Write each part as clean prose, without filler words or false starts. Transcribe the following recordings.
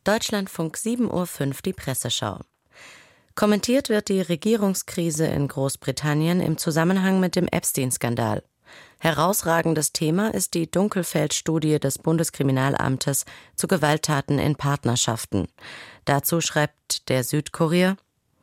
Deutschlandfunk 7:05 Uhr die Presseschau. Kommentiert wird die Regierungskrise in Großbritannien im Zusammenhang mit dem Epstein-Skandal. Herausragendes Thema ist die Dunkelfeld-Studie des Bundeskriminalamtes zu Gewalttaten in Partnerschaften. Dazu schreibt der Südkurier: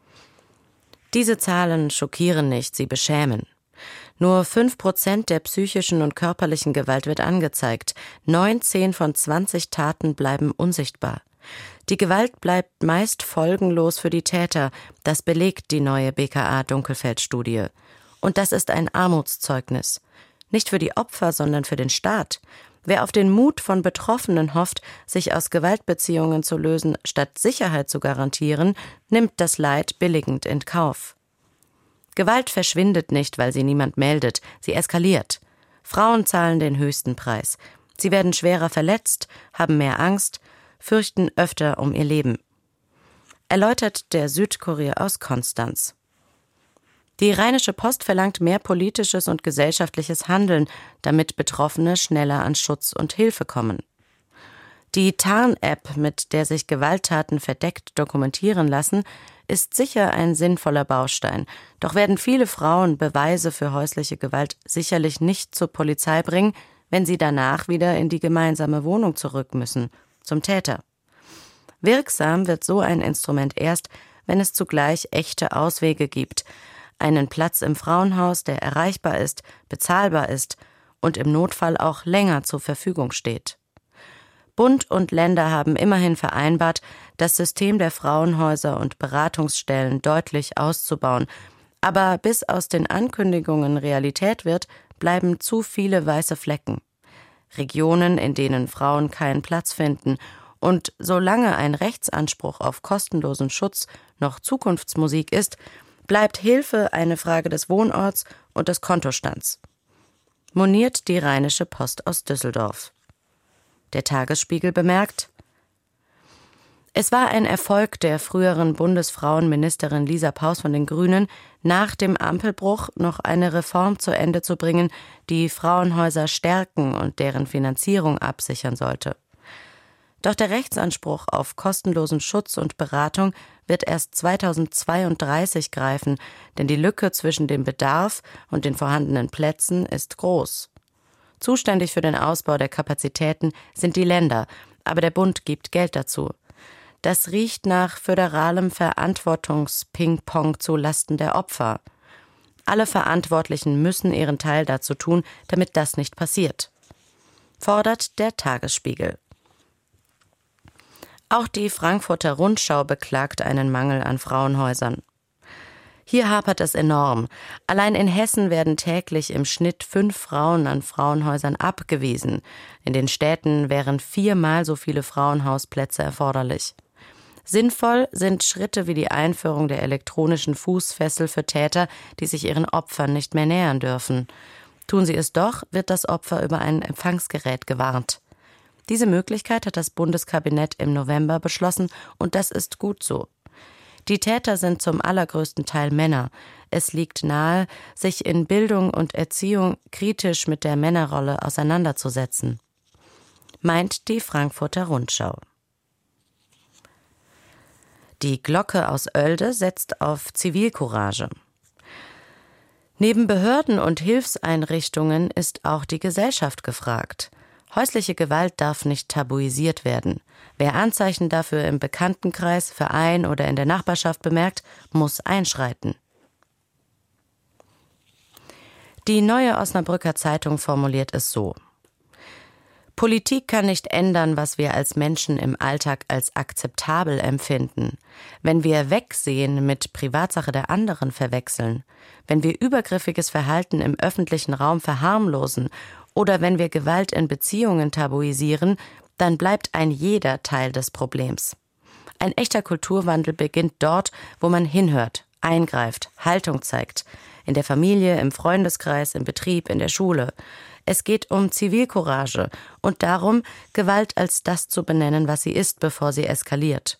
Diese Zahlen schockieren nicht, sie beschämen. Nur 5% der psychischen und körperlichen Gewalt wird angezeigt. 19 von 20 Taten bleiben unsichtbar. Die Gewalt bleibt meist folgenlos für die Täter. Das belegt die neue BKA-Dunkelfeld-Studie. Und das ist ein Armutszeugnis. Nicht für die Opfer, sondern für den Staat. Wer auf den Mut von Betroffenen hofft, sich aus Gewaltbeziehungen zu lösen, statt Sicherheit zu garantieren, nimmt das Leid billigend in Kauf. Gewalt verschwindet nicht, weil sie niemand meldet. Sie eskaliert. Frauen zahlen den höchsten Preis. Sie werden schwerer verletzt, haben mehr Angst, fürchten öfter um ihr Leben. Erläutert der Südkurier aus Konstanz. Die Rheinische Post verlangt mehr politisches und gesellschaftliches Handeln, damit Betroffene schneller an Schutz und Hilfe kommen. Die Tarn-App, mit der sich Gewalttaten verdeckt dokumentieren lassen, ist sicher ein sinnvoller Baustein. Doch werden viele Frauen Beweise für häusliche Gewalt sicherlich nicht zur Polizei bringen, wenn sie danach wieder in die gemeinsame Wohnung zurück müssen, zum Täter. Wirksam wird so ein Instrument erst, wenn es zugleich echte Auswege gibt. Einen Platz im Frauenhaus, der erreichbar ist, bezahlbar ist und im Notfall auch länger zur Verfügung steht. Bund und Länder haben immerhin vereinbart, das System der Frauenhäuser und Beratungsstellen deutlich auszubauen. Aber bis aus den Ankündigungen Realität wird, bleiben zu viele weiße Flecken. Regionen, in denen Frauen keinen Platz finden. Und solange ein Rechtsanspruch auf kostenlosen Schutz noch Zukunftsmusik ist, bleibt Hilfe eine Frage des Wohnorts und des Kontostands. Moniert die Rheinische Post aus Düsseldorf. Der Tagesspiegel bemerkt: Es war ein Erfolg der früheren Bundesfrauenministerin Lisa Paus von den Grünen, nach dem Ampelbruch noch eine Reform zu Ende zu bringen, die Frauenhäuser stärken und deren Finanzierung absichern sollte. Doch der Rechtsanspruch auf kostenlosen Schutz und Beratung wird erst 2032 greifen, denn die Lücke zwischen dem Bedarf und den vorhandenen Plätzen ist groß. Zuständig für den Ausbau der Kapazitäten sind die Länder, aber der Bund gibt Geld dazu. Das riecht nach föderalem Verantwortungs-Ping-Pong zu Lasten der Opfer. Alle Verantwortlichen müssen ihren Teil dazu tun, damit das nicht passiert, fordert der Tagesspiegel. Auch die Frankfurter Rundschau beklagt einen Mangel an Frauenhäusern. Hier hapert es enorm. Allein in Hessen werden täglich im Schnitt 5 Frauen an Frauenhäusern abgewiesen. In den Städten wären 4-mal so viele Frauenhausplätze erforderlich. Sinnvoll sind Schritte wie die Einführung der elektronischen Fußfessel für Täter, die sich ihren Opfern nicht mehr nähern dürfen. Tun sie es doch, wird das Opfer über ein Empfangsgerät gewarnt. Diese Möglichkeit hat das Bundeskabinett im November beschlossen und das ist gut so. Die Täter sind zum allergrößten Teil Männer. Es liegt nahe, sich in Bildung und Erziehung kritisch mit der Männerrolle auseinanderzusetzen, meint die Frankfurter Rundschau. Die Glocke aus Oelde setzt auf Zivilcourage. Neben Behörden und Hilfseinrichtungen ist auch die Gesellschaft gefragt. Häusliche Gewalt darf nicht tabuisiert werden. Wer Anzeichen dafür im Bekanntenkreis, Verein oder in der Nachbarschaft bemerkt, muss einschreiten. Die Neue Osnabrücker Zeitung formuliert es so: Politik kann nicht ändern, was wir als Menschen im Alltag als akzeptabel empfinden. Wenn wir Wegsehen mit Privatsache der anderen verwechseln, wenn wir übergriffiges Verhalten im öffentlichen Raum verharmlosen oder wenn wir Gewalt in Beziehungen tabuisieren, dann bleibt ein jeder Teil des Problems. Ein echter Kulturwandel beginnt dort, wo man hinhört, eingreift, Haltung zeigt. In der Familie, im Freundeskreis, im Betrieb, in der Schule. Es geht um Zivilcourage und darum, Gewalt als das zu benennen, was sie ist, bevor sie eskaliert.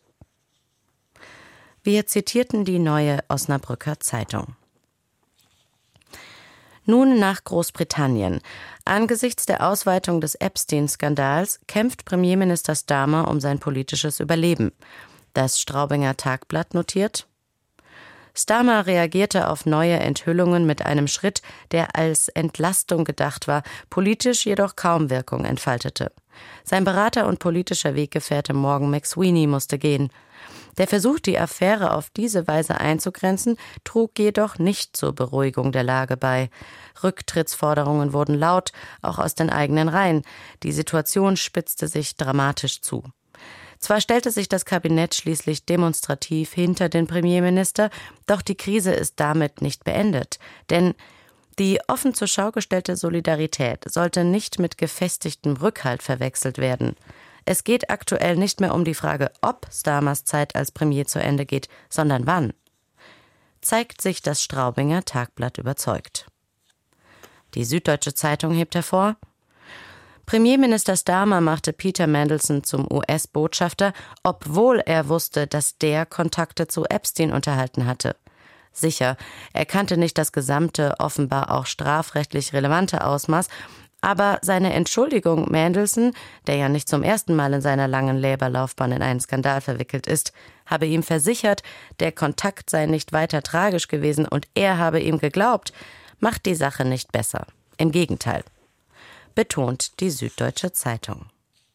Wir zitierten die Neue Osnabrücker Zeitung. Nun nach Großbritannien. Angesichts der Ausweitung des Epstein-Skandals kämpft Premierminister Starmer um sein politisches Überleben. Das Straubinger Tagblatt notiert: Starmer reagierte auf neue Enthüllungen mit einem Schritt, der als Entlastung gedacht war, politisch jedoch kaum Wirkung entfaltete. Sein Berater und politischer Weggefährte Morgan McSweeney musste gehen. Der Versuch, die Affäre auf diese Weise einzugrenzen, trug jedoch nicht zur Beruhigung der Lage bei. Rücktrittsforderungen wurden laut, auch aus den eigenen Reihen. Die Situation spitzte sich dramatisch zu. Zwar stellte sich das Kabinett schließlich demonstrativ hinter den Premierminister, doch die Krise ist damit nicht beendet. Denn die offen zur Schau gestellte Solidarität sollte nicht mit gefestigtem Rückhalt verwechselt werden. Es geht aktuell nicht mehr um die Frage, ob Starmers Zeit als Premier zu Ende geht, sondern wann. Zeigt sich das Straubinger Tagblatt überzeugt. Die Süddeutsche Zeitung hebt hervor: Premierminister Starmer machte Peter Mandelson zum US-Botschafter, obwohl er wusste, dass der Kontakte zu Epstein unterhalten hatte. Sicher, er kannte nicht das gesamte, offenbar auch strafrechtlich relevante Ausmaß, aber seine Entschuldigung, Mandelson, der ja nicht zum ersten Mal in seiner langen Labour-Laufbahn in einen Skandal verwickelt ist, habe ihm versichert, der Kontakt sei nicht weiter tragisch gewesen und er habe ihm geglaubt, macht die Sache nicht besser. Im Gegenteil, betont die Süddeutsche Zeitung.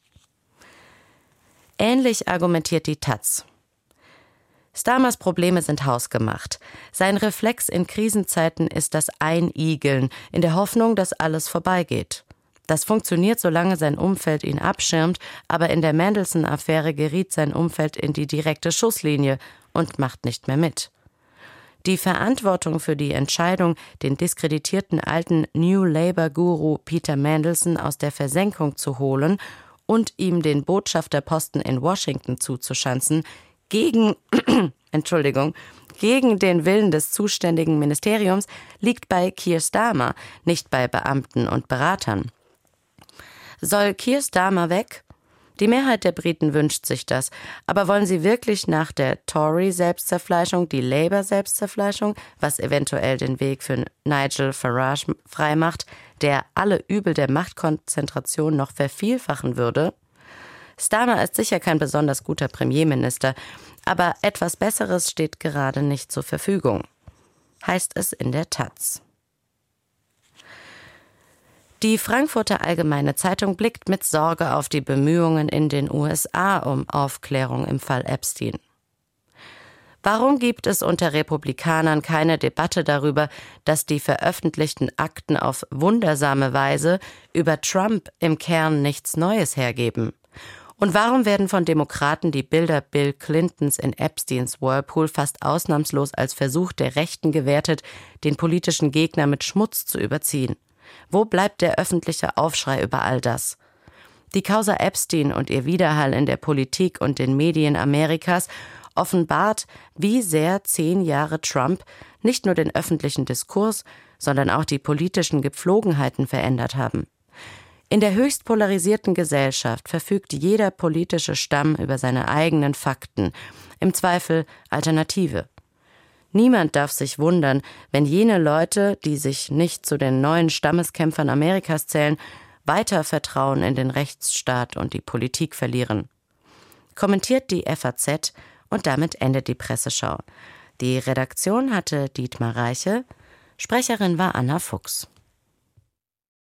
Ähnlich argumentiert die taz. Starmers Probleme sind hausgemacht. Sein Reflex in Krisenzeiten ist das Einigeln, in der Hoffnung, dass alles vorbeigeht. Das funktioniert, solange sein Umfeld ihn abschirmt, aber in der Mandelson-Affäre geriet sein Umfeld in die direkte Schusslinie und macht nicht mehr mit. Die Verantwortung für die Entscheidung, den diskreditierten alten New Labour-Guru Peter Mandelson aus der Versenkung zu holen und ihm den Botschafterposten in Washington zuzuschanzen, gegen den Willen des zuständigen Ministeriums, liegt bei Keir Starmer, nicht bei Beamten und Beratern. Soll Keir Starmer weg? Die Mehrheit der Briten wünscht sich das. Aber wollen sie wirklich nach der Tory-Selbstzerfleischung die Labour-Selbstzerfleischung, was eventuell den Weg für Nigel Farage freimacht, der alle Übel der Machtkonzentration noch vervielfachen würde? Starmer ist sicher kein besonders guter Premierminister, aber etwas Besseres steht gerade nicht zur Verfügung, heißt es in der taz. Die Frankfurter Allgemeine Zeitung blickt mit Sorge auf die Bemühungen in den USA um Aufklärung im Fall Epstein. Warum gibt es unter Republikanern keine Debatte darüber, dass die veröffentlichten Akten auf wundersame Weise über Trump im Kern nichts Neues hergeben? Und warum werden von Demokraten die Bilder Bill Clintons in Epsteins Whirlpool fast ausnahmslos als Versuch der Rechten gewertet, den politischen Gegner mit Schmutz zu überziehen? Wo bleibt der öffentliche Aufschrei über all das? Die Causa Epstein und ihr Widerhall in der Politik und den Medien Amerikas offenbart, wie sehr 10 Jahre Trump nicht nur den öffentlichen Diskurs, sondern auch die politischen Gepflogenheiten verändert haben. In der höchst polarisierten Gesellschaft verfügt jeder politische Stamm über seine eigenen Fakten, im Zweifel Alternative. Niemand darf sich wundern, wenn jene Leute, die sich nicht zu den neuen Stammeskämpfern Amerikas zählen, weiter Vertrauen in den Rechtsstaat und die Politik verlieren. Kommentiert die FAZ und damit endet die Presseschau. Die Redaktion hatte Dietmar Reiche, Sprecherin war Anna Fuchs.